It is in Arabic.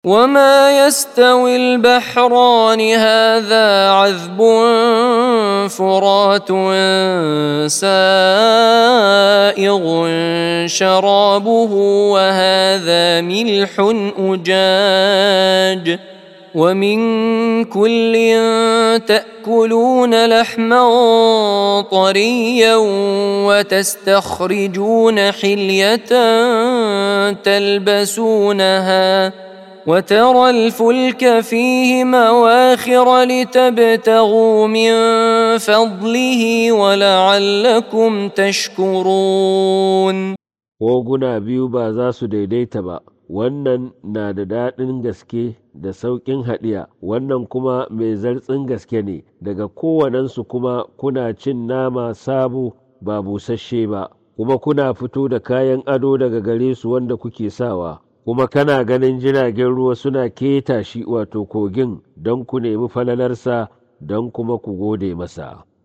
وما يستوي البحران هذا عذب فرات سائغ شرابه وهذا ملح أجاج ومن كل تأكلون لحما طريا وتستخرجون حلية تلبسونها وترى الفلك فيه مواخر لتبتغوا من فضله ولعلكم تشكرون. Koguna biyu ba za su daidaita ba, wannan na da daɗin gaske da sauƙin haɗiya, wannan kuma mai zartsin gaske ne, daga kowanensu kuma kuna cin nama sabo ba busasshe ba, kuma kuna fito da kayan ado daga gare su wanda kuke sawa. Kuma kana ganin jiragen ruwa suna keta shi wato kogin don ku nemi falalarsa don kuma ku gode masa.